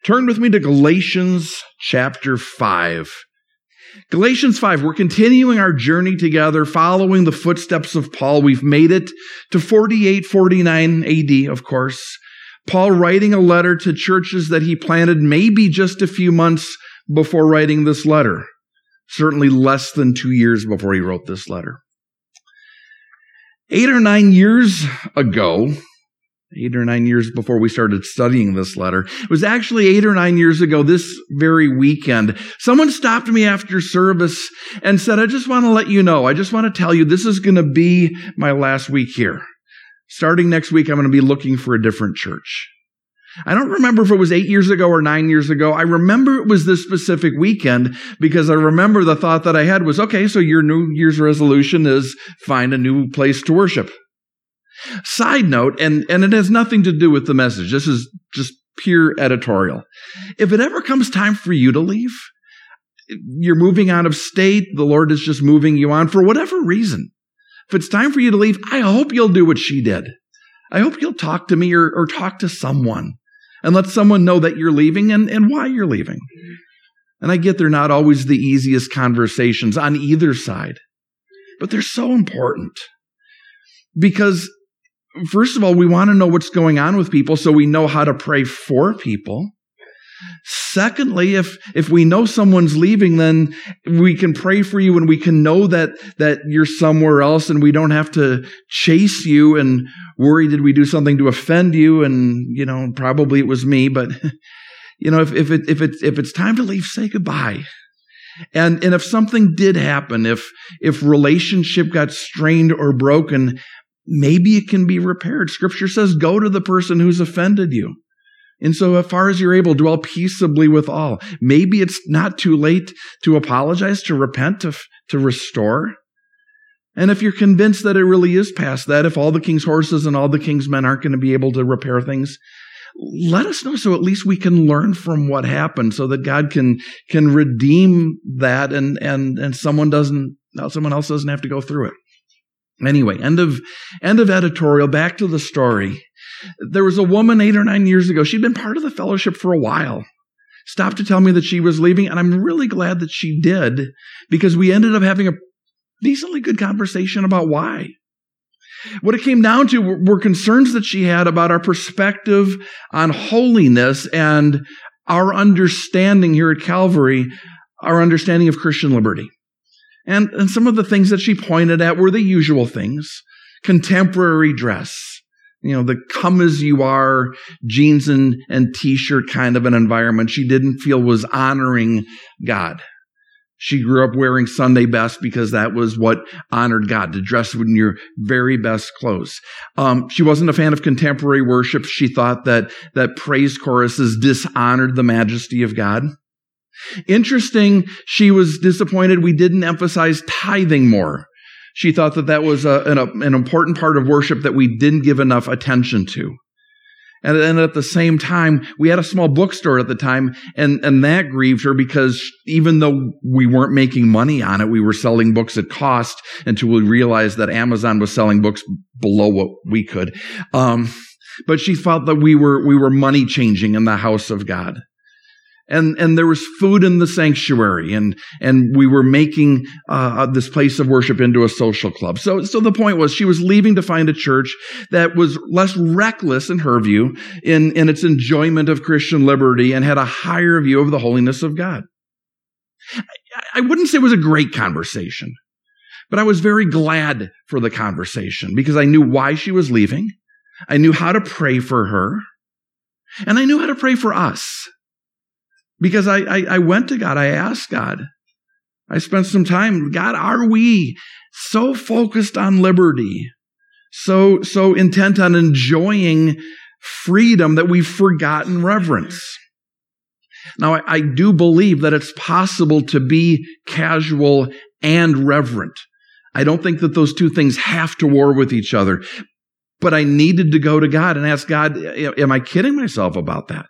Turn with me to Galatians chapter 5. Galatians 5, we're continuing our journey together, following the footsteps of Paul. We've made it to 49 AD, of course. Paul writing a letter to churches that he planted maybe just a few months before writing this letter. Certainly less than 2 years before he wrote this letter. 8 or 9 years ago, 8 or 9 years before we started studying this letter, it was actually 8 or 9 years ago this very weekend, someone stopped me after service and said, I just want to let you know, I just want to tell you this is going to be my last week here. Starting next week, I'm going to be looking for a different church. I don't remember if it was 8 years ago or 9 years ago. I remember it was this specific weekend because I remember the thought that I had was, okay, so your New Year's resolution is find a new place to worship. Side note, and it has nothing to do with the message. This is just pure editorial. If it ever comes time for you to leave, you're moving out of state, the Lord is just moving you on for whatever reason. If it's time for you to leave, I hope you'll do what she did. I hope you'll talk to me or talk to someone and let someone know that you're leaving and why you're leaving. And I get they're not always the easiest conversations on either side, but they're so important because first of all, we want to know what's going on with people so we know how to pray for people. Secondly, if we know someone's leaving, then we can pray for you and we can know that you're somewhere else and we don't have to chase you and worry, did we do something to offend you? And, probably it was me, but, if it's time to leave, say goodbye. And if something did happen, if relationship got strained or broken, maybe it can be repaired. Scripture says, go to the person who's offended you. And so as far as you're able, dwell peaceably with all. Maybe it's not too late to apologize, to repent, to restore. And if you're convinced that it really is past that, if all the king's horses and all the king's men aren't going to be able to repair things, let us know so at least we can learn from what happened so that God can redeem that and someone else doesn't have to go through it. Anyway, end of editorial. Back to the story. There was a woman 8 or 9 years ago. She'd been part of the fellowship for a while. Stopped to tell me that she was leaving, and I'm really glad that she did because we ended up having a decently good conversation about why. What it came down to were concerns that she had about our perspective on holiness and our understanding here at Calvary, our understanding of Christian liberty. And some of the things that she pointed at were the usual things. Contemporary dress. The come as you are, jeans and t-shirt kind of an environment she didn't feel was honoring God. She grew up wearing Sunday best because that was what honored God, to dress in your very best clothes. She wasn't a fan of contemporary worship. She thought that praise choruses dishonored the majesty of God. Interesting, she was disappointed we didn't emphasize tithing more. She thought that was an important part of worship that we didn't give enough attention to. And then at the same time, we had a small bookstore at the time, and that grieved her because even though we weren't making money on it, we were selling books at cost until we realized that Amazon was selling books below what we could. But she felt that we were money changing in the house of God. And there was food in the sanctuary, and we were making this place of worship into a social club. So the point was she was leaving to find a church that was less reckless in her view in its enjoyment of Christian liberty and had a higher view of the holiness of God. I wouldn't say it was a great conversation, but I was very glad for the conversation because I knew why she was leaving. I knew how to pray for her, and I knew how to pray for us. Because I went to God, I asked God, I spent some time, God, are we so focused on liberty, so intent on enjoying freedom that we've forgotten reverence? Now, I do believe that it's possible to be casual and reverent. I don't think that those two things have to war with each other. But I needed to go to God and ask God, am I kidding myself about that?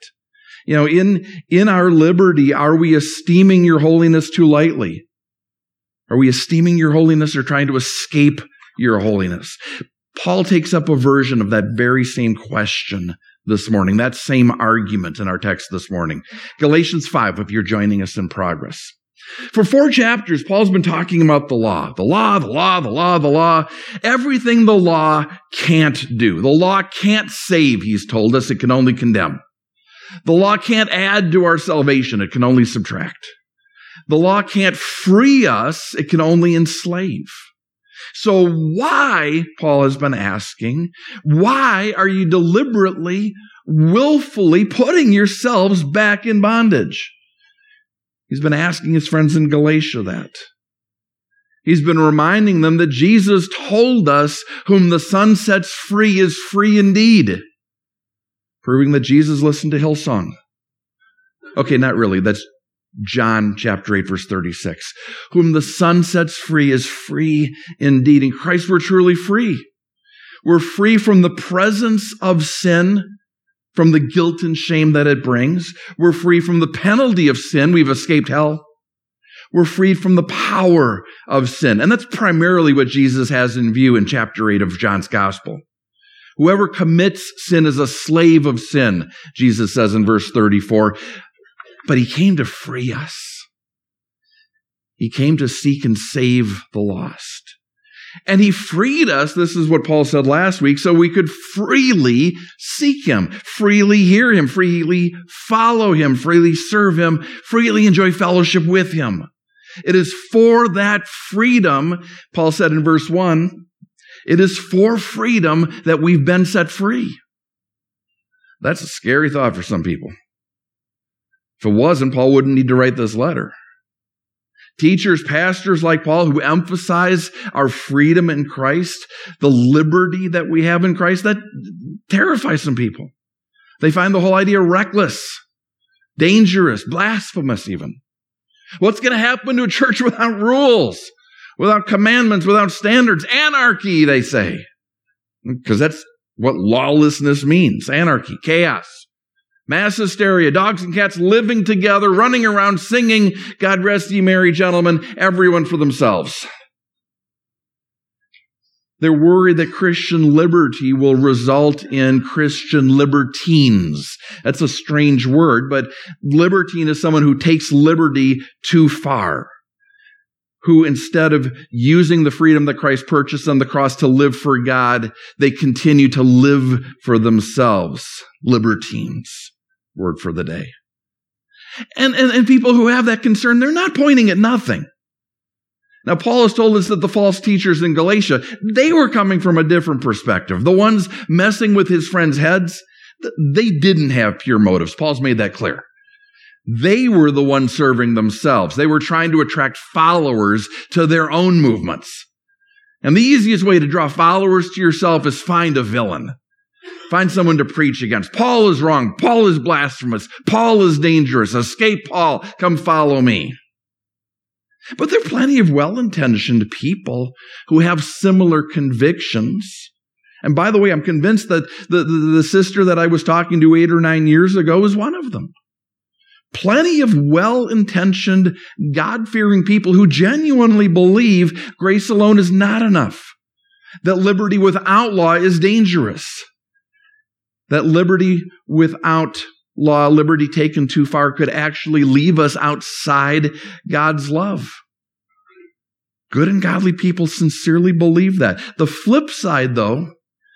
In our liberty, are we esteeming your holiness too lightly? Are we esteeming your holiness or trying to escape your holiness? Paul takes up a version of that very same question this morning, that same argument in our text this morning. Galatians 5, if you're joining us in progress. For 4 chapters, Paul's been talking about the law. The law, the law, the law, the law. Everything the law can't do. The law can't save, he's told us. It can only condemn. The law can't add to our salvation. It can only subtract. The law can't free us. It can only enslave. So why, Paul has been asking, why are you deliberately, willfully putting yourselves back in bondage? He's been asking his friends in Galatia that. He's been reminding them that Jesus told us, whom the Son sets free is free indeed. Proving that Jesus listened to Hillsong. Okay, not really. That's John chapter 8, verse 36. Whom the Son sets free is free indeed. In Christ we're truly free. We're free from the presence of sin, from the guilt and shame that it brings. We're free from the penalty of sin. We've escaped hell. We're freed from the power of sin. And that's primarily what Jesus has in view in chapter 8 of John's gospel. Whoever commits sin is a slave of sin, Jesus says in verse 34. But he came to free us. He came to seek and save the lost. And he freed us, this is what Paul said last week, so we could freely seek him, freely hear him, freely follow him, freely serve him, freely enjoy fellowship with him. It is for that freedom, Paul said in verse 1, it is for freedom that we've been set free. That's a scary thought for some people. If it wasn't, Paul wouldn't need to write this letter. Teachers, pastors like Paul who emphasize our freedom in Christ, the liberty that we have in Christ, that terrifies some people. They find the whole idea reckless, dangerous, blasphemous even. What's going to happen to a church without rules, without commandments, without standards? Anarchy, they say. Because that's what lawlessness means. Anarchy, chaos. Mass hysteria, dogs and cats living together, running around singing, God rest ye merry gentlemen, everyone for themselves. They're worried that Christian liberty will result in Christian libertines. That's a strange word, but libertine is someone who takes liberty too far, who instead of using the freedom that Christ purchased on the cross to live for God, they continue to live for themselves. Libertines. Word for the day. And people who have that concern, they're not pointing at nothing. Now, Paul has told us that the false teachers in Galatia, they were coming from a different perspective. The ones messing with his friends' heads, they didn't have pure motives. Paul's made that clear. They were the ones serving themselves. They were trying to attract followers to their own movements. And the easiest way to draw followers to yourself is find a villain. Find someone to preach against. Paul is wrong. Paul is blasphemous. Paul is dangerous. Escape Paul. Come follow me. But there are plenty of well-intentioned people who have similar convictions. And by the way, I'm convinced that the sister that I was talking to 8 or 9 years ago is one of them. Plenty of well-intentioned, God-fearing people who genuinely believe grace alone is not enough. That liberty without law is dangerous. That liberty without law, liberty taken too far, could actually leave us outside God's love. Good and godly people sincerely believe that. The flip side, though,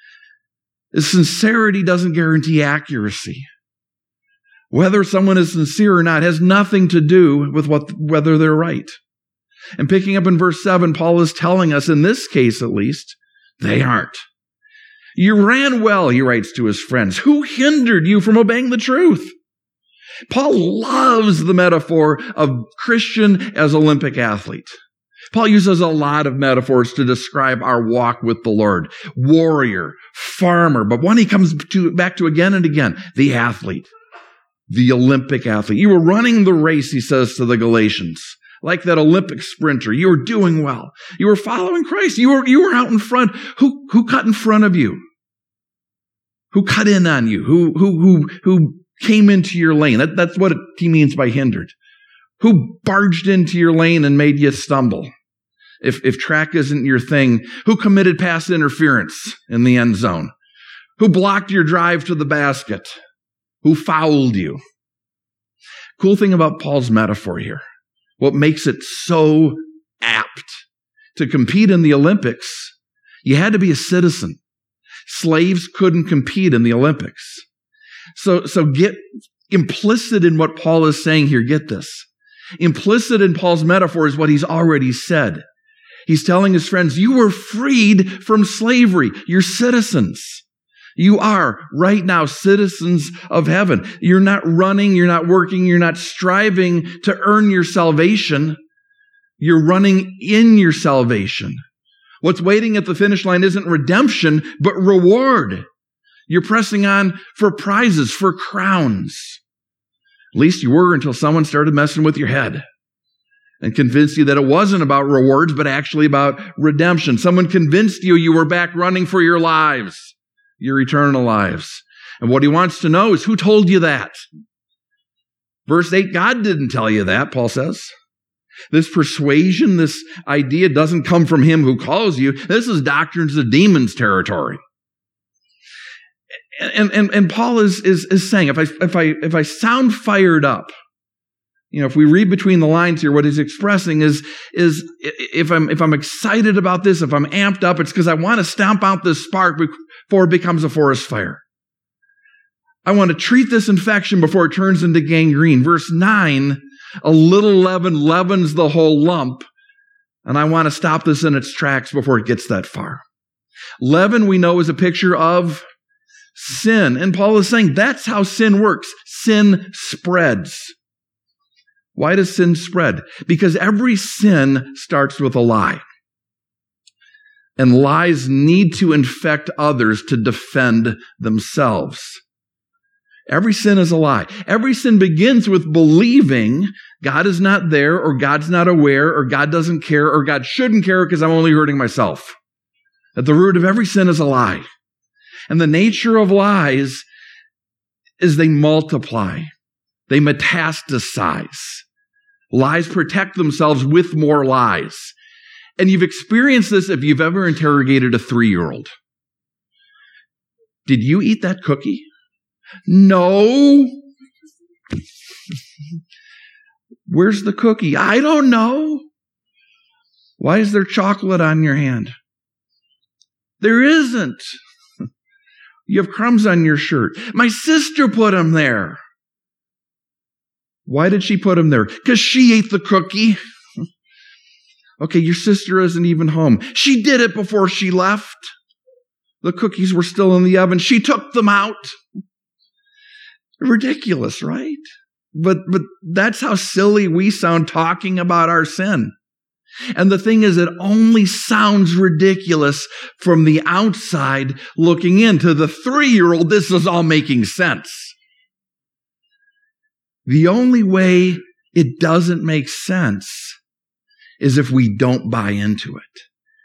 is sincerity doesn't guarantee accuracy. Whether someone is sincere or not has nothing to do with whether they're right. And picking up in verse 7, Paul is telling us, in this case at least, they aren't. You ran well, he writes to his friends. Who hindered you from obeying the truth? Paul loves the metaphor of Christian as Olympic athlete. Paul uses a lot of metaphors to describe our walk with the Lord. Warrior, farmer, but one he comes back to again and again, the athlete, the Olympic athlete. You were running the race, he says to the Galatians. Like that Olympic sprinter, you were doing well. You were following Christ. You were out in front. Who cut in front of you? Who cut in on you? Who came into your lane? That's what he means by hindered. Who barged into your lane and made you stumble? If track isn't your thing, who committed pass interference in the end zone? Who blocked your drive to the basket? Who fouled you? Cool thing about Paul's metaphor here, what makes it so apt to compete in the Olympics, you had to be a citizen. Slaves couldn't compete in the Olympics. So get implicit in what Paul is saying here. Get this. Implicit in Paul's metaphor is what he's already said. He's telling his friends, you were freed from slavery. You're citizens. You are right now citizens of heaven. You're not running, you're not working, you're not striving to earn your salvation. You're running in your salvation. What's waiting at the finish line isn't redemption, but reward. You're pressing on for prizes, for crowns. At least you were until someone started messing with your head and convinced you that it wasn't about rewards, but actually about redemption. Someone convinced you were back running for your lives, your eternal lives. And what he wants to know is who told you that? Verse 8, God didn't tell you that, Paul says. This persuasion, this idea doesn't come from him who calls you. This is doctrines of demons territory. And Paul is saying, if I sound fired up, if we read between the lines here, what he's expressing is if I'm excited about this, if I'm amped up, it's because I want to stamp out this spark before it becomes a forest fire. I want to treat this infection before it turns into gangrene. Verse 9, a little leaven leavens the whole lump, and I want to stop this in its tracks before it gets that far. Leaven, we know, is a picture of sin, and Paul is saying that's how sin works. Sin spreads. Why does sin spread? Because every sin starts with a lie. And lies need to infect others to defend themselves. Every sin is a lie. Every sin begins with believing God is not there, or God's not aware, or God doesn't care, or God shouldn't care because I'm only hurting myself. At the root of every sin is a lie. And the nature of lies is they multiply. They metastasize. Lies protect themselves with more lies. And you've experienced this if you've ever interrogated a 3-year-old. Did you eat that cookie? No. Where's the cookie? I don't know. Why is there chocolate on your hand? There isn't. You have crumbs on your shirt. My sister put them there. Why did she put them there? Because she ate the cookie. Okay, your sister isn't even home. She did it before she left. The cookies were still in the oven. She took them out. Ridiculous, right? But that's how silly we sound talking about our sin. And the thing is, it only sounds ridiculous from the outside looking in. To the 3-year-old, this is all making sense. The only way it doesn't make sense is if we don't buy into it.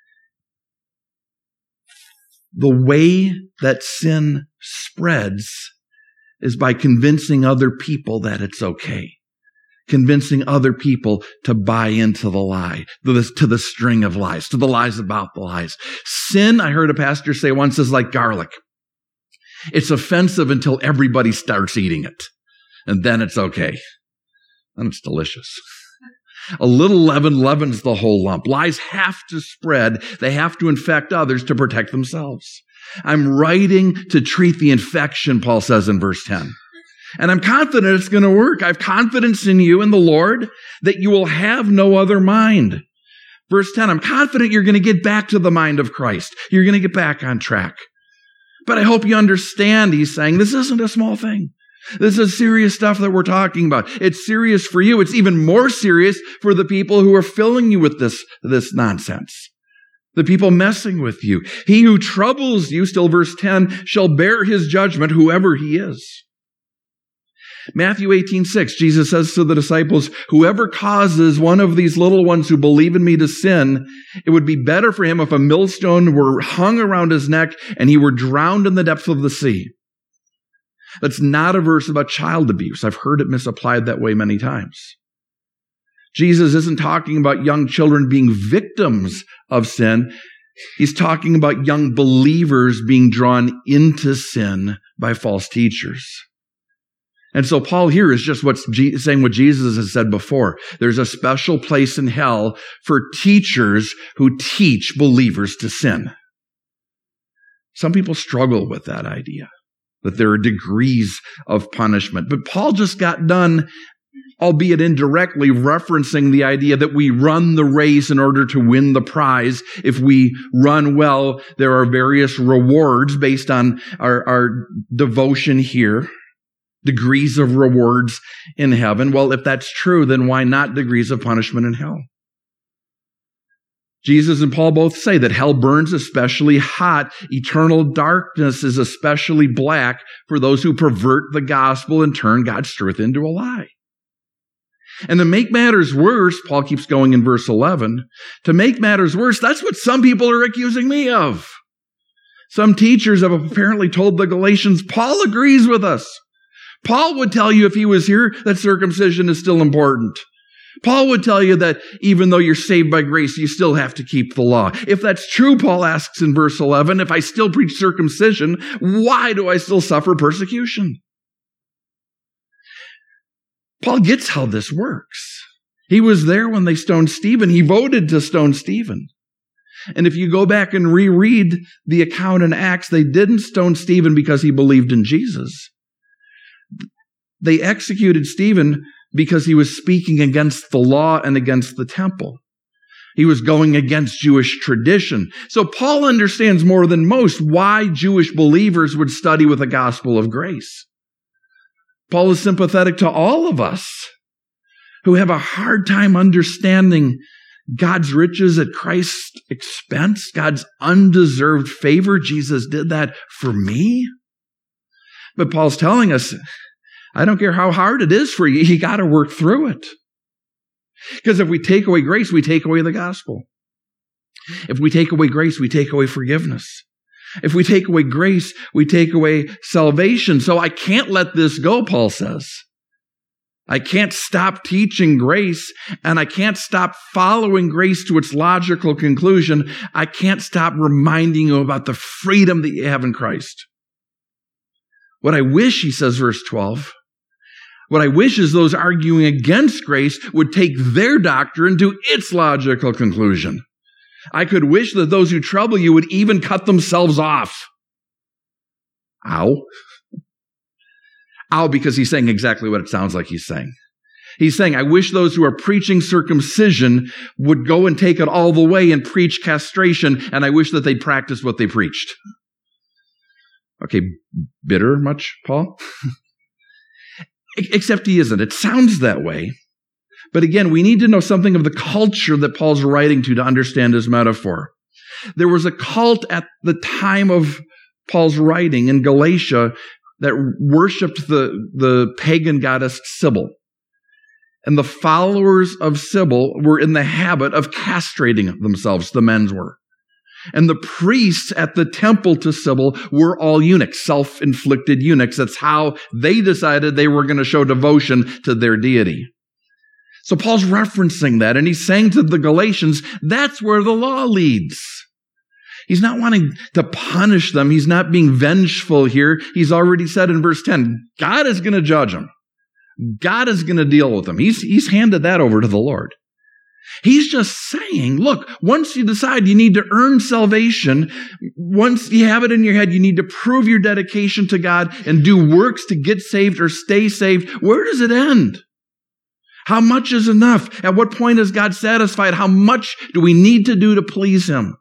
The way that sin spreads is by convincing other people that it's okay. Convincing other people to buy into the lie, to the string of lies, to the lies about the lies. Sin, I heard a pastor say once, is like garlic. It's offensive until everybody starts eating it. And then it's okay. And it's delicious. A little leaven leavens the whole lump. Lies have to spread. They have to infect others to protect themselves. I'm writing to treat the infection, Paul says in verse 10. And I'm confident it's going to work. I have confidence in you, in the Lord, that you will have no other mind. Verse 10, I'm confident you're going to get back to the mind of Christ. You're going to get back on track. But I hope you understand, he's saying, this isn't a small thing. This is serious stuff that we're talking about. It's serious for you. It's even more serious for the people who are filling you with this nonsense. The people messing with you. He who troubles you, still verse 10, shall bear his judgment, whoever he is. Matthew 18:6, Jesus says to the disciples, whoever causes one of these little ones who believe in me to sin, it would be better for him if a millstone were hung around his neck and he were drowned in the depths of the sea. That's not a verse about child abuse. I've heard it misapplied that way many times. Jesus isn't talking about young children being victims of sin. He's talking about young believers being drawn into sin by false teachers. And so Paul here is just saying what Jesus has said before. There's a special place in hell for teachers who teach believers to sin. Some people struggle with that idea, that there are degrees of punishment. But Paul just got done, albeit indirectly, referencing the idea that we run the race in order to win the prize. If we run well, there are various rewards based on our devotion here. Degrees of rewards in heaven. Well, if that's true, then why not degrees of punishment in hell? Jesus and Paul both say that hell burns especially hot. Eternal darkness is especially black for those who pervert the gospel and turn God's truth into a lie. And to make matters worse, Paul keeps going in verse 11, to make matters worse, that's what some people are accusing me of. Some teachers have apparently told the Galatians, Paul agrees with us. Paul would tell you if he was here that circumcision is still important. Paul would tell you that even though you're saved by grace, you still have to keep the law. If that's true, Paul asks in verse 11, if I still preach circumcision, why do I still suffer persecution? Paul gets how this works. He was there when they stoned Stephen. He voted to stone Stephen. And if you go back and reread the account in Acts, they didn't stone Stephen because he believed in Jesus. They executed Stephen because he was speaking against the law and against the temple. He was going against Jewish tradition. So Paul understands more than most why Jewish believers would study with the gospel of grace. Paul is sympathetic to all of us who have a hard time understanding God's riches at Christ's expense, God's undeserved favor. Jesus did that for me. But Paul's telling us, I don't care how hard it is for you, you got to work through it. Because if we take away grace, we take away the gospel. If we take away grace, we take away forgiveness. If we take away grace, we take away salvation. So I can't let this go, Paul says. I can't stop teaching grace, and I can't stop following grace to its logical conclusion. I can't stop reminding you about the freedom that you have in Christ. What I wish, he says, verse 12, what I wish is those arguing against grace would take their doctrine to its logical conclusion. I could wish that those who trouble you would even cut themselves off. Ow. Ow, because he's saying exactly what it sounds like he's saying. He's saying, I wish those who are preaching circumcision would go and take it all the way and preach castration, and I wish that they'd practice what they preached. Okay, bitter much, Paul? Except he isn't. It sounds that way. But again, we need to know something of the culture that Paul's writing to understand his metaphor. There was a cult at the time of Paul's writing in Galatia that worshipped the pagan goddess Sybil. And the followers of Sybil were in the habit of castrating themselves, the men's were. And the priests at the temple to Sybil were all eunuchs, self-inflicted eunuchs. That's how they decided they were going to show devotion to their deity. So Paul's referencing that, and he's saying to the Galatians, that's where the law leads. He's not wanting to punish them. He's not being vengeful here. He's already said in verse 10, God is going to judge them. God is going to deal with them. He's handed that over to the Lord. He's just saying, look, once you decide you need to earn salvation, once you have it in your head, you need to prove your dedication to God and do works to get saved or stay saved. Where does it end? How much is enough? At what point is God satisfied? How much do we need to do to please him?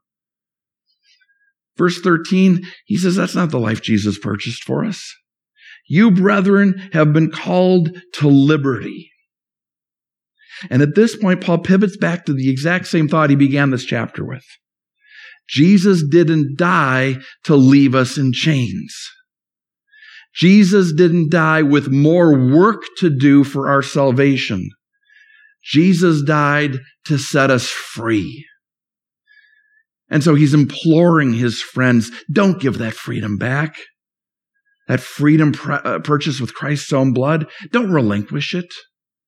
Verse 13, he says, that's not the life Jesus purchased for us. You, brethren, have been called to liberty. And at this point, Paul pivots back to the exact same thought he began this chapter with. Jesus didn't die to leave us in chains. Jesus didn't die with more work to do for our salvation. Jesus died to set us free. And so he's imploring his friends, don't give that freedom back. That freedom purchased with Christ's own blood, don't relinquish it.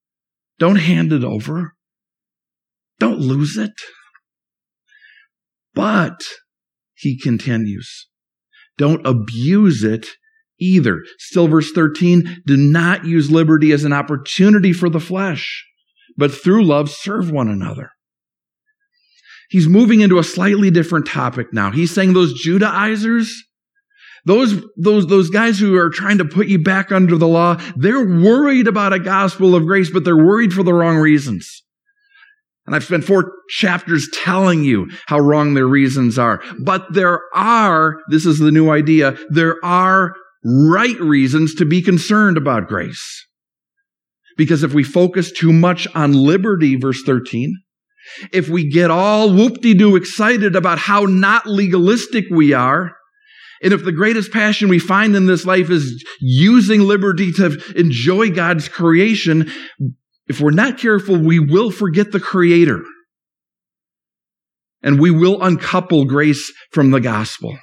Don't hand it over. Don't lose it. But, he continues, don't abuse it either. Still verse 13, do not use liberty as an opportunity for the flesh, but through love serve one another. He's moving into a slightly different topic now. He's saying those Judaizers, those guys who are trying to put you back under the law, they're worried about a gospel of grace, but they're worried for the wrong reasons. And I've spent 4 chapters telling you how wrong their reasons are. But this is the new idea, there are right reasons to be concerned about grace. Because if we focus too much on liberty, verse 13, if we get all whoop-de-doo excited about how not legalistic we are, and if the greatest passion we find in this life is using liberty to enjoy God's creation, if we're not careful, we will forget the Creator. And we will uncouple grace from the gospel.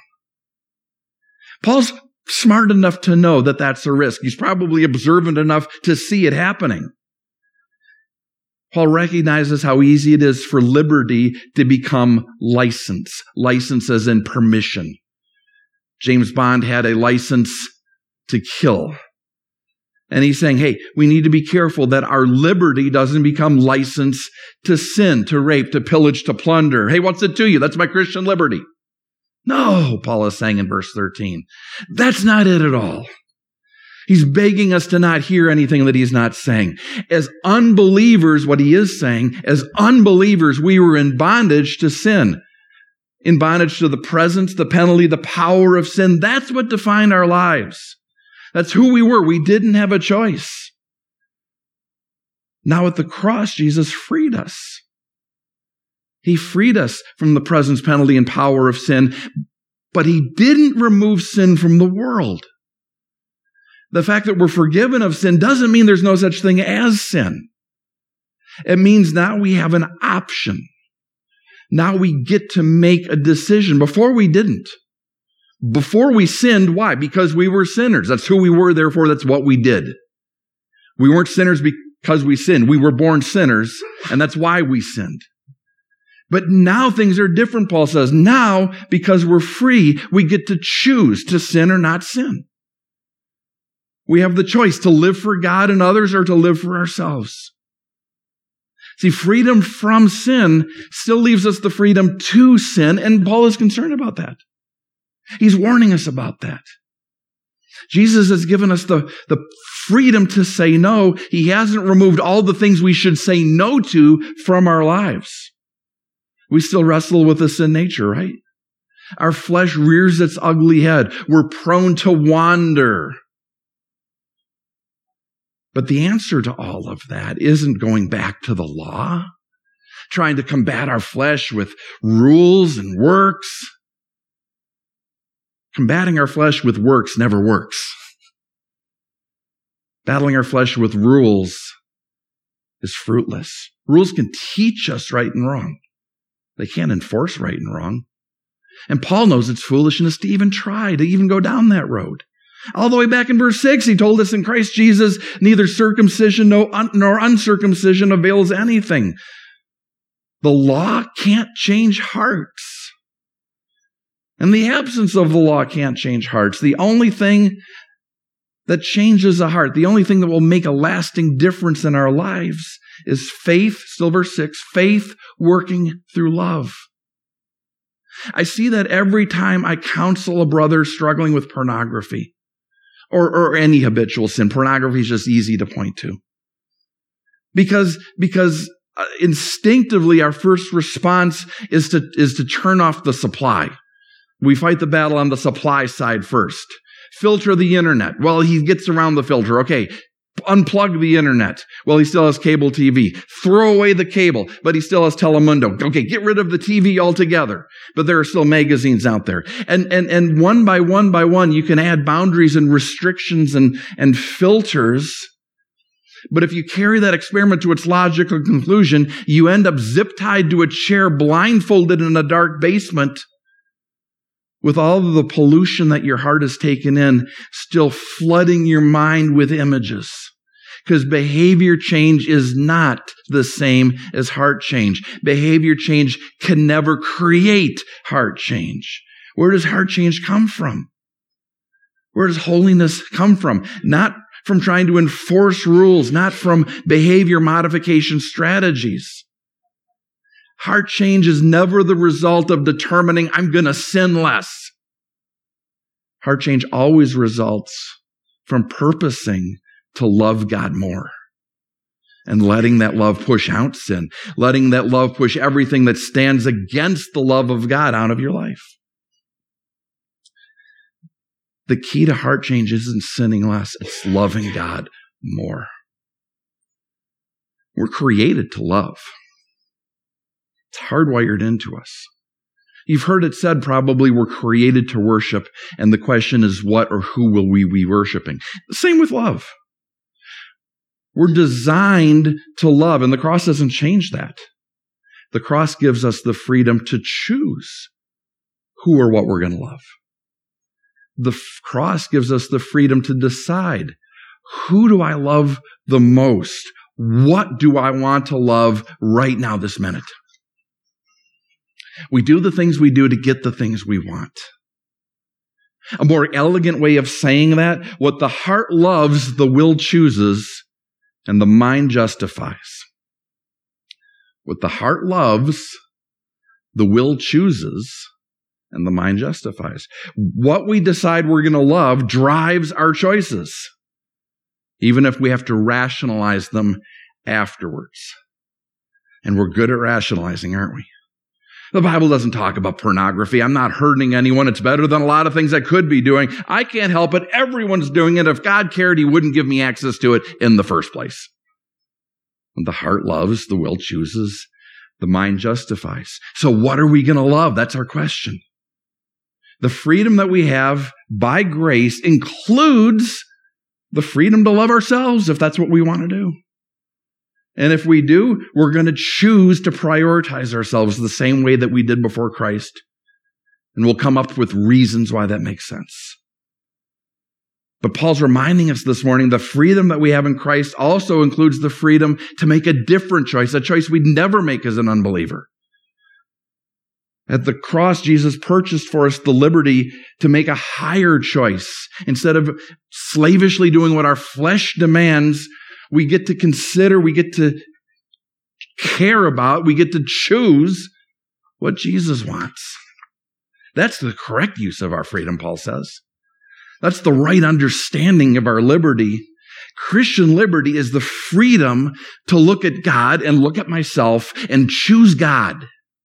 Paul's smart enough to know that that's a risk. He's probably observant enough to see it happening. Paul recognizes how easy it is for liberty to become license. License as in permission. James Bond had a license to kill. And he's saying, hey, we need to be careful that our liberty doesn't become license to sin, to rape, to pillage, to plunder. Hey, what's it to you? That's my Christian liberty. No, Paul is saying in verse 13. That's not it at all. He's begging us to not hear anything that he's not saying. As unbelievers, what he is saying, as unbelievers, we were in bondage to sin. In bondage to the presence, the penalty, the power of sin. That's what defined our lives. That's who we were. We didn't have a choice. Now at the cross, Jesus freed us. He freed us from the presence, penalty, and power of sin, but he didn't remove sin from the world. The fact that we're forgiven of sin doesn't mean there's no such thing as sin. It means now we have an option. Now we get to make a decision. Before we didn't. Before we sinned, why? Because we were sinners. That's who we were, therefore that's what we did. We weren't sinners because we sinned. We were born sinners, and that's why we sinned. But now things are different, Paul says. Now, because we're free, we get to choose to sin or not sin. We have the choice to live for God and others or to live for ourselves. See, freedom from sin still leaves us the freedom to sin, and Paul is concerned about that. He's warning us about that. Jesus has given us the freedom to say no. He hasn't removed all the things we should say no to from our lives. We still wrestle with the sin nature, right? Our flesh rears its ugly head. We're prone to wander. But the answer to all of that isn't going back to the law, trying to combat our flesh with rules and works. Combating our flesh with works never works. Battling our flesh with rules is fruitless. Rules can teach us right and wrong. They can't enforce right and wrong. And Paul knows it's foolishness to even try, to even go down that road. All the way back in verse 6, he told us in Christ Jesus, neither circumcision nor uncircumcision avails anything. The law can't change hearts. And the absence of the law can't change hearts. The only thing that changes a heart, the only thing that will make a lasting difference in our lives is faith, still verse 6, faith working through love. I see that every time I counsel a brother struggling with pornography or any habitual sin. Pornography is just easy to point to. Because instinctively our first response is to turn off the supply. We fight the battle on the supply side first. Filter the internet. Well, he gets around the filter. Okay. Unplug the internet. Well, he still has cable TV. Throw away the cable, but he still has Telemundo. Okay, get rid of the TV altogether. But there are still magazines out there. And one by one, you can add boundaries and restrictions and filters. But if you carry that experiment to its logical conclusion, you end up zip-tied to a chair, blindfolded in a dark basement, with all of the pollution that your heart has taken in, still flooding your mind with images, because behavior change is not the same as heart change. Behavior change can never create heart change. Where does heart change come from? Where does holiness come from? Not from trying to enforce rules, not from behavior modification strategies. Heart change is never the result of determining I'm going to sin less. Heart change always results from purposing to love God more and letting that love push out sin, letting that love push everything that stands against the love of God out of your life. The key to heart change isn't sinning less, it's loving God more. We're created to love. It's hardwired into us. You've heard it said probably we're created to worship, and the question is what or who will we be worshiping? The same with love. We're designed to love, and the cross doesn't change that. The cross gives us the freedom to choose who or what we're going to love. The cross gives us the freedom to decide, who do I love the most? What do I want to love right now, this minute? We do the things we do to get the things we want. A more elegant way of saying that, what the heart loves, the will chooses, and the mind justifies. What the heart loves, the will chooses, and the mind justifies. What we decide we're going to love drives our choices, even if we have to rationalize them afterwards. And we're good at rationalizing, aren't we? The Bible doesn't talk about pornography. I'm not hurting anyone. It's better than a lot of things I could be doing. I can't help it. Everyone's doing it. If God cared, he wouldn't give me access to it in the first place. When the heart loves, the will chooses, the mind justifies. So what are we going to love? That's our question. The freedom that we have by grace includes the freedom to love ourselves, if that's what we want to do. And if we do, we're going to choose to prioritize ourselves the same way that we did before Christ. And we'll come up with reasons why that makes sense. But Paul's reminding us this morning, the freedom that we have in Christ also includes the freedom to make a different choice, a choice we'd never make as an unbeliever. At the cross, Jesus purchased for us the liberty to make a higher choice. Instead of slavishly doing what our flesh demands, we get to consider, we get to care about, we get to choose what Jesus wants. That's the correct use of our freedom, Paul says. That's the right understanding of our liberty. Christian liberty is the freedom to look at God and look at myself and choose God.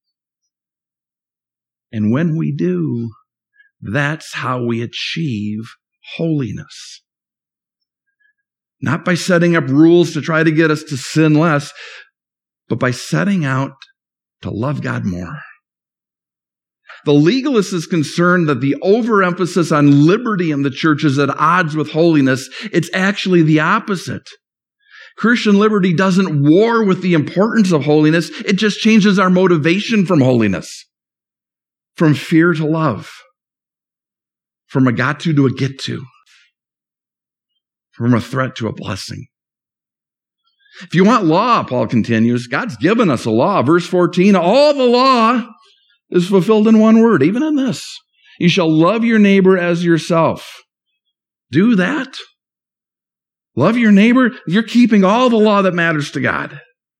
And when we do, that's how we achieve holiness. Not by setting up rules to try to get us to sin less, but by setting out to love God more. The legalist is concerned that the overemphasis on liberty in the church is at odds with holiness. It's actually the opposite. Christian liberty doesn't war with the importance of holiness. It just changes our motivation from holiness. From fear to love. From a got to a get to. From a threat to a blessing. If you want law, Paul continues, God's given us a law. Verse 14, all the law is fulfilled in one word, even in this. You shall love your neighbor as yourself. Do that. Love your neighbor. You're keeping all the law that matters to God.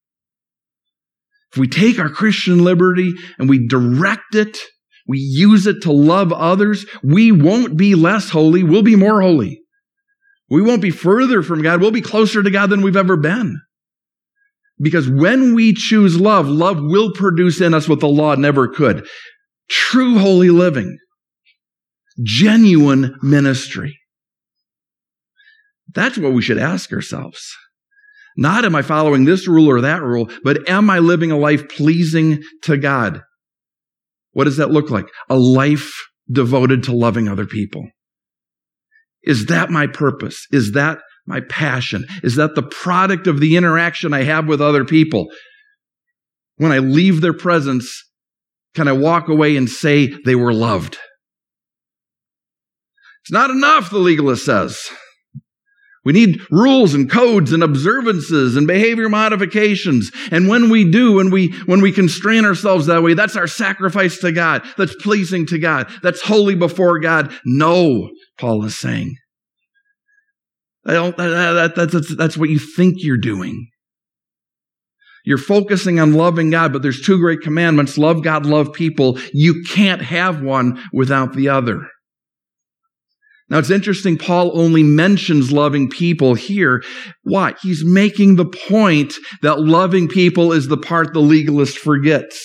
If we take our Christian liberty and we direct it, we use it to love others, we won't be less holy, we'll be more holy. We won't be further from God, we'll be closer to God than we've ever been. Because when we choose love, love will produce in us what the law never could. True holy living. Genuine ministry. That's what we should ask ourselves. Not am I following this rule or that rule, but am I living a life pleasing to God? What does that look like? A life devoted to loving other people. Is that my purpose? Is that my passion? Is that the product of the interaction I have with other people? When I leave their presence, can I walk away and say they were loved? It's not enough, the legalist says. We need rules and codes and observances and behavior modifications. And when we do, when we constrain ourselves that way, that's our sacrifice to God. That's pleasing to God. That's holy before God. No, Paul is saying. That's what you think you're doing. You're focusing on loving God, but there's two great commandments: love God, love people. You can't have one without the other. Now, it's interesting, Paul only mentions loving people here. Why? He's making the point that loving people is the part the legalist forgets.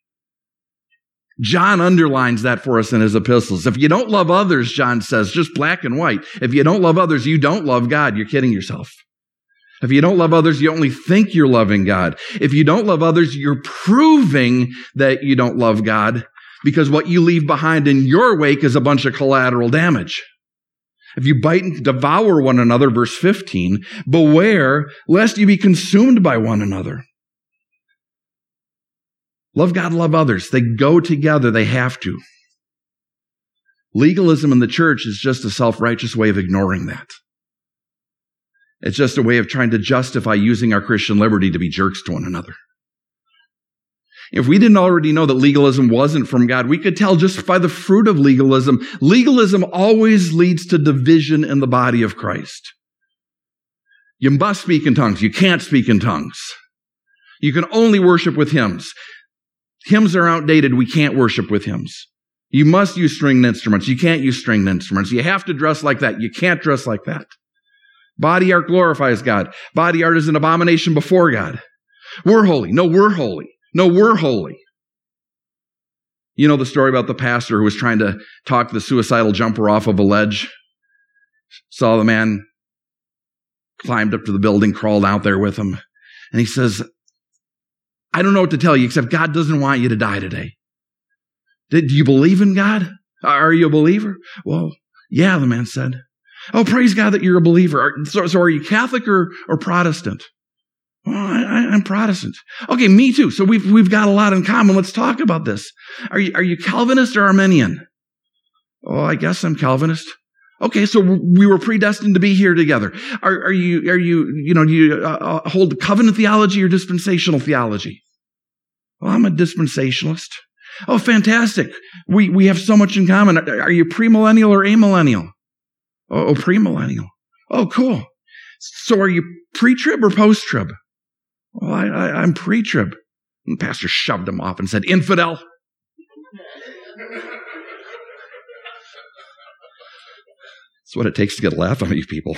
John underlines that for us in his epistles. If you don't love others, John says, just black and white, if you don't love others, you don't love God. You're kidding yourself. If you don't love others, you only think you're loving God. If you don't love others, you're proving that you don't love God, because what you leave behind in your wake is a bunch of collateral damage. If you bite and devour one another, verse 15, beware lest you be consumed by one another. Love God, love others. They go together. They have to. Legalism in the church is just a self-righteous way of ignoring that. It's just a way of trying to justify using our Christian liberty to be jerks to one another. If we didn't already know that legalism wasn't from God, we could tell just by the fruit of legalism. Legalism always leads to division in the body of Christ. You must speak in tongues. You can't speak in tongues. You can only worship with hymns. Hymns are outdated. We can't worship with hymns. You must use stringed instruments. You can't use stringed instruments. You have to dress like that. You can't dress like that. Body art glorifies God. Body art is an abomination before God. We're holy. No, we're holy. No, we're holy. You know the story about the pastor who was trying to talk the suicidal jumper off of a ledge? Saw the man, climbed up to the building, crawled out there with him. And he says, I don't know what to tell you, except God doesn't want you to die today. Do you believe in God? Are you a believer? Well, yeah, the man said. Oh, praise God that you're a believer. So are you Catholic or Protestant? Well, I'm Protestant. Okay, me too. So we've got a lot in common. Let's talk about this. Are you Calvinist or Arminian? Oh, I guess I'm Calvinist. Okay, so we were predestined to be here together. Do you hold covenant theology or dispensational theology? Well, I'm a dispensationalist. Oh, fantastic. We have so much in common. Are you premillennial or amillennial? Oh, premillennial. Oh, cool. So are you pre-trib or post-trib? Well, I'm pre-trib. And the pastor shoved him off and said, infidel. That's what it takes to get a laugh out of you people.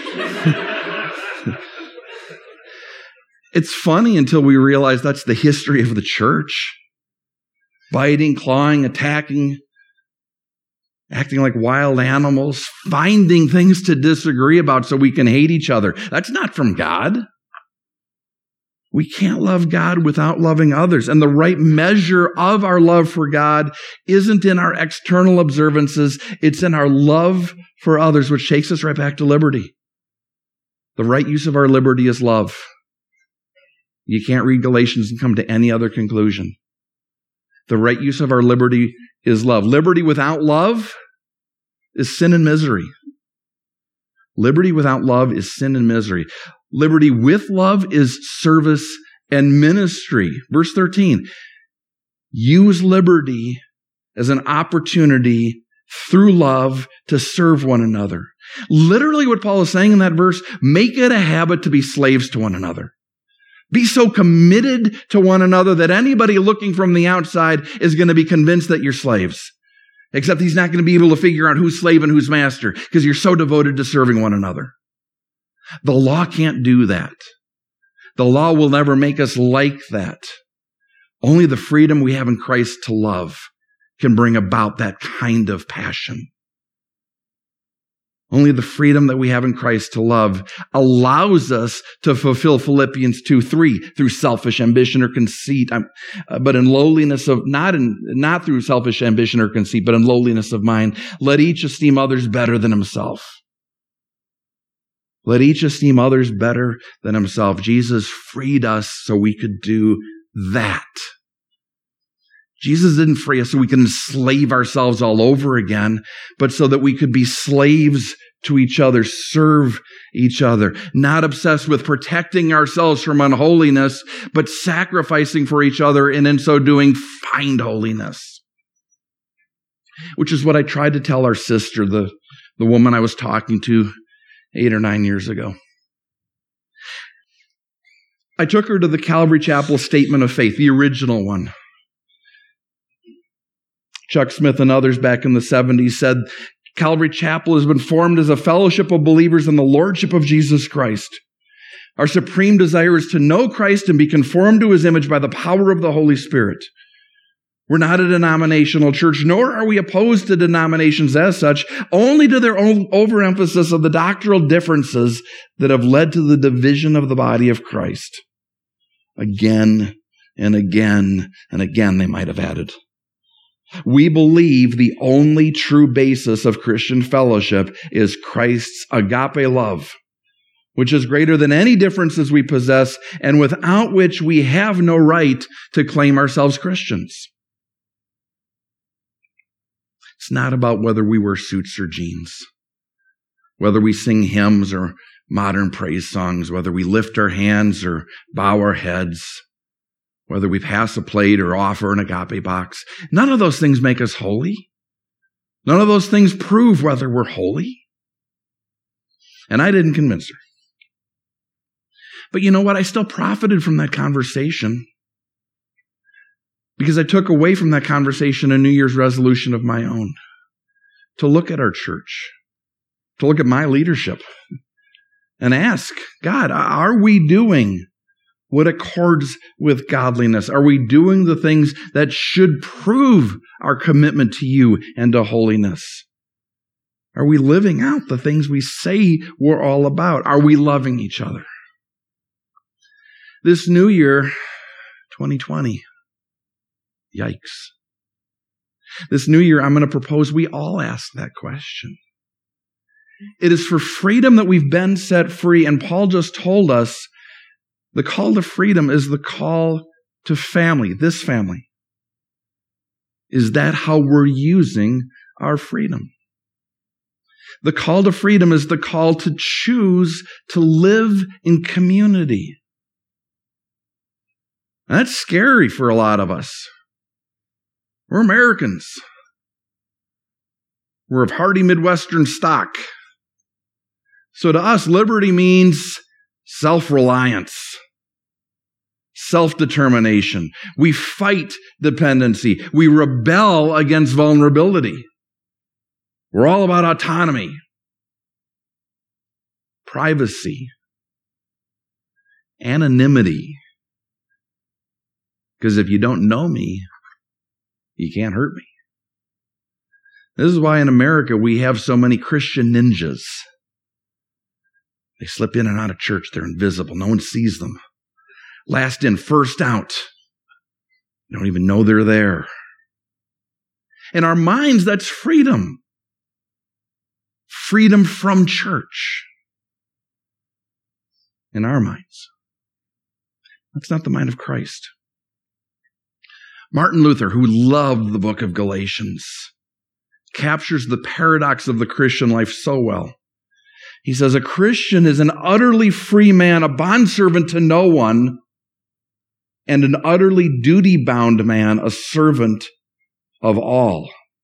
It's funny until we realize that's the history of the church. Biting, clawing, attacking, acting like wild animals, finding things to disagree about so we can hate each other. That's not from God. We can't love God without loving others. And the right measure of our love for God isn't in our external observances. It's in our love for others, which takes us right back to liberty. The right use of our liberty is love. You can't read Galatians and come to any other conclusion. The right use of our liberty is love. Liberty without love is sin and misery. Liberty without love is sin and misery. Liberty with love is service and ministry. Verse 13, use liberty as an opportunity through love to serve one another. Literally what Paul is saying in that verse, make it a habit to be slaves to one another. Be so committed to one another that anybody looking from the outside is going to be convinced that you're slaves. Except he's not going to be able to figure out who's slave and who's master because you're so devoted to serving one another. The law can't do that. The law will never make us like that. Only the freedom we have in Christ to love can bring about that kind of passion. Only the freedom that we have in Christ to love allows us to fulfill Philippians 2:3 through selfish ambition or conceit, but in lowliness of, not through selfish ambition or conceit, but in lowliness of mind. Let each esteem others better than himself. Let each esteem others better than himself. Jesus freed us so we could do that. Jesus didn't free us so we can enslave ourselves all over again, but so that we could be slaves to each other, serve each other, not obsessed with protecting ourselves from unholiness, but sacrificing for each other, and in so doing, find holiness. Which is what I tried to tell our sister, the woman I was talking to 8 or 9 years ago. I took her to the Calvary Chapel Statement of Faith, the original one. Chuck Smith and others back in the 70s said, Calvary Chapel has been formed as a fellowship of believers in the Lordship of Jesus Christ. Our supreme desire is to know Christ and be conformed to his image by the power of the Holy Spirit. We're not a denominational church, nor are we opposed to denominations as such, only to their own overemphasis of the doctrinal differences that have led to the division of the body of Christ. Again and again and again, they might have added. We believe the only true basis of Christian fellowship is Christ's agape love, which is greater than any differences we possess and without which we have no right to claim ourselves Christians. It's not about whether we wear suits or jeans, whether we sing hymns or modern praise songs, whether we lift our hands or bow our heads, whether we pass a plate or offer an agape box. None of those things make us holy. None of those things prove whether we're holy. And I didn't convince her. But you know what? I still profited from that conversation because I took away from that conversation a New Year's resolution of my own to look at our church, to look at my leadership and ask, God, are we doing what accords with godliness? Are we doing the things that should prove our commitment to you and to holiness? Are we living out the things we say we're all about? Are we loving each other? This new year, 2020, yikes. This new year, I'm going to propose we all ask that question. It is for freedom that we've been set free, and Paul just told us the call to freedom is the call to family, this family. Is that how we're using our freedom? The call to freedom is the call to choose to live in community. And that's scary for a lot of us. We're Americans. We're of hardy Midwestern stock. So to us, liberty means self-reliance, self-determination. We fight dependency. We rebel against vulnerability. We're all about autonomy, privacy, anonymity. Because if you don't know me, you can't hurt me. This is why in America we have so many Christian ninjas. They slip in and out of church. They're invisible. No one sees them. Last in, first out. You don't even know they're there. In our minds, that's freedom. Freedom from church. In our minds. That's not the mind of Christ. Martin Luther, who loved the book of Galatians, captures the paradox of the Christian life so well. He says, a Christian is an utterly free man, a bondservant to no one, and an utterly duty-bound man, a servant of all.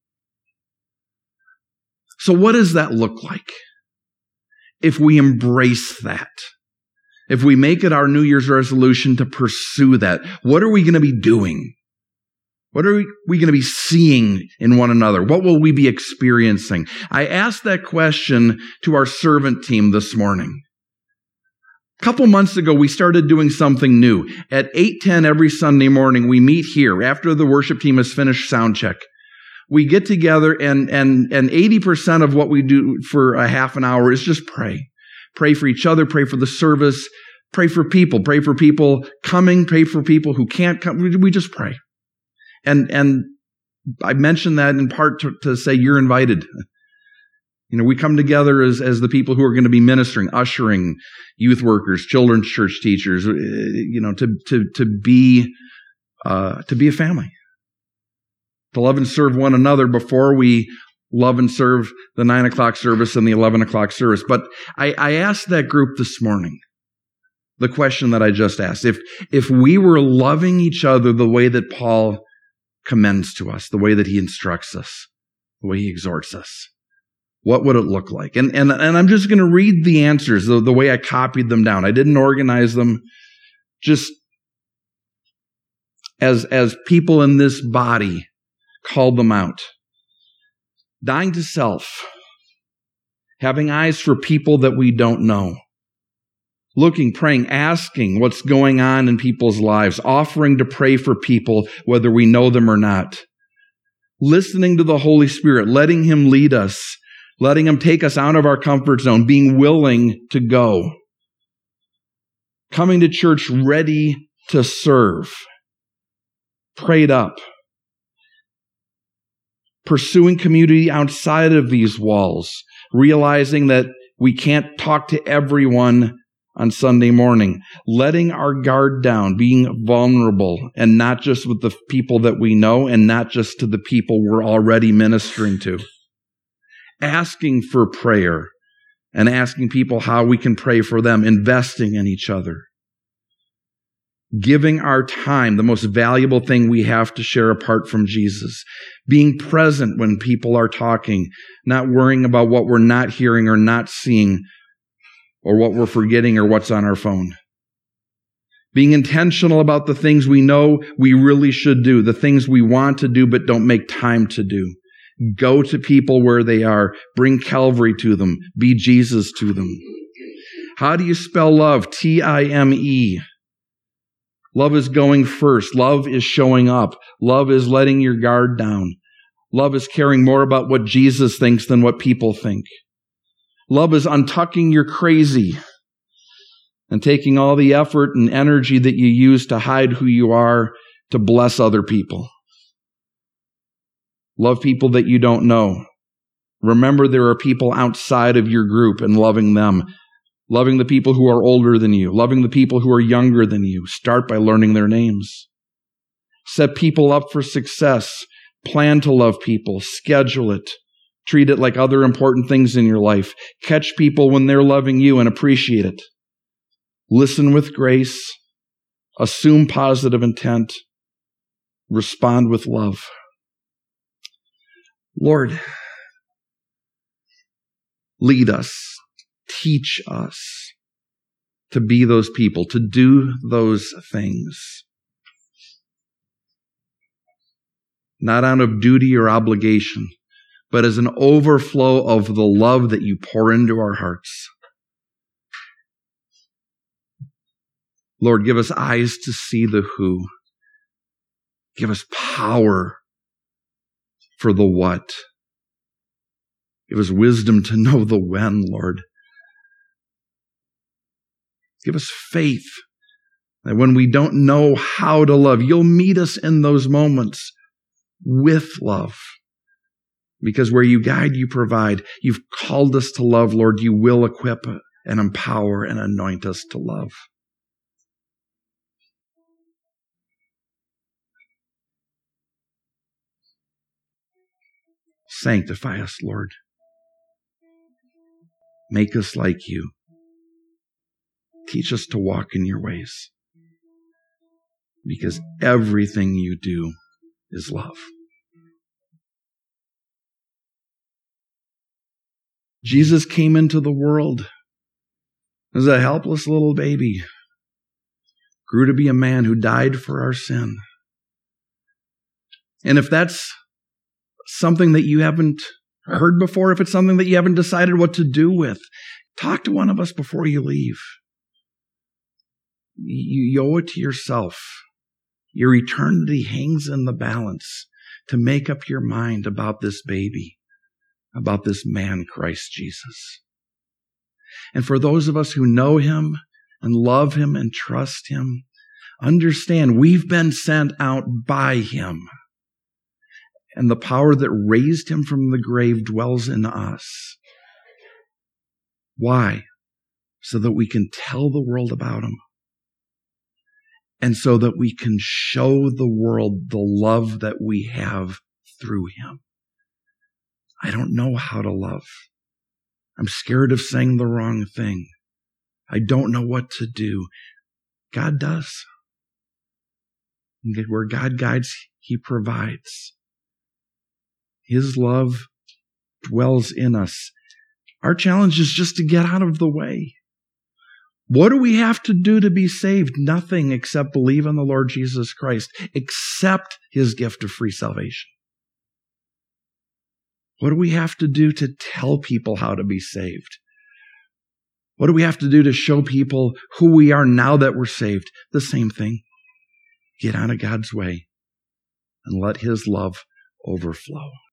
So what does that look like if we embrace that? If we make it our New Year's resolution to pursue that, what are we going to be doing? What are we going to be seeing in one another? What will we be experiencing? I asked that question to our servant team this morning. A couple months ago, we started doing something new. At 8:10 every Sunday morning, we meet here after the worship team has finished sound check. We get together and 80% of what we do for a half an hour is just pray. Pray for each other, pray for the service, pray for people coming, pray for people who can't come. We just pray. And I mentioned that in part to say you're invited. You know, we come together as the people who are going to be ministering, ushering, youth workers, children's church teachers, you know, to be a family. To love and serve one another before we love and serve the 9 o'clock service and the 11 o'clock service. But I asked that group this morning the question that I just asked. If we were loving each other the way that Paul commends to us, the way that he instructs us, the way he exhorts us, what would it look like? And I'm just going to read the answers the way I copied them down. I didn't organize them. Just as people in this body called them out. Dying to self. Having eyes for people that we don't know. Looking, praying, asking what's going on in people's lives. Offering to pray for people whether we know them or not. Listening to the Holy Spirit. Letting Him lead us. Letting Him take us out of our comfort zone. Being willing to go. Coming to church ready to serve. Prayed up. Pursuing community outside of these walls. Realizing that we can't talk to everyone on Sunday morning. Letting our guard down. Being vulnerable. And not just with the people that we know. And not just to the people we're already ministering to. Asking for prayer. And asking people how we can pray for them. Investing in each other. Giving our time, the most valuable thing we have to share apart from Jesus. Being present when people are talking, not worrying about what we're not hearing or not seeing, or what we're forgetting or what's on our phone. Being intentional about the things we know we really should do, the things we want to do but don't make time to do. Go to people where they are. Bring Calvary to them. Be Jesus to them. How do you spell love? T-I-M-E. Love is going first. Love is showing up. Love is letting your guard down. Love is caring more about what Jesus thinks than what people think. Love is untucking your crazy and taking all the effort and energy that you use to hide who you are to bless other people. Love people that you don't know. Remember, there are people outside of your group and loving them. Loving the people who are older than you. Loving the people who are younger than you. Start by learning their names. Set people up for success. Plan to love people. Schedule it. Treat it like other important things in your life. Catch people when they're loving you and appreciate it. Listen with grace. Assume positive intent. Respond with love. Lord, lead us. Teach us to be those people, to do those things. Not out of duty or obligation, but as an overflow of the love that you pour into our hearts. Lord, give us eyes to see the who. Give us power for the what. Give us wisdom to know the when, Lord. Give us faith that when we don't know how to love, you'll meet us in those moments with love. Because where you guide, you provide. You've called us to love, Lord. You will equip and empower and anoint us to love. Sanctify us, Lord. Make us like you. Teach us to walk in your ways. Because everything you do is love. Jesus came into the world as a helpless little baby. Grew to be a man who died for our sin. And if that's something that you haven't heard before, if it's something that you haven't decided what to do with, talk to one of us before you leave. You owe it to yourself. Your eternity hangs in the balance to make up your mind about this baby, about this man, Christ Jesus. And for those of us who know him and love him and trust him, understand we've been sent out by him. And the power that raised him from the grave dwells in us. Why? So that we can tell the world about him. And so that we can show the world the love that we have through him. I don't know how to love. I'm scared of saying the wrong thing. I don't know what to do. God does. And where God guides, He provides. His love dwells in us. Our challenge is just to get out of the way. What do we have to do to be saved? Nothing except believe in the Lord Jesus Christ, accept His gift of free salvation. What do we have to do to tell people how to be saved? What do we have to do to show people who we are now that we're saved? The same thing. Get out of God's way and let His love overflow.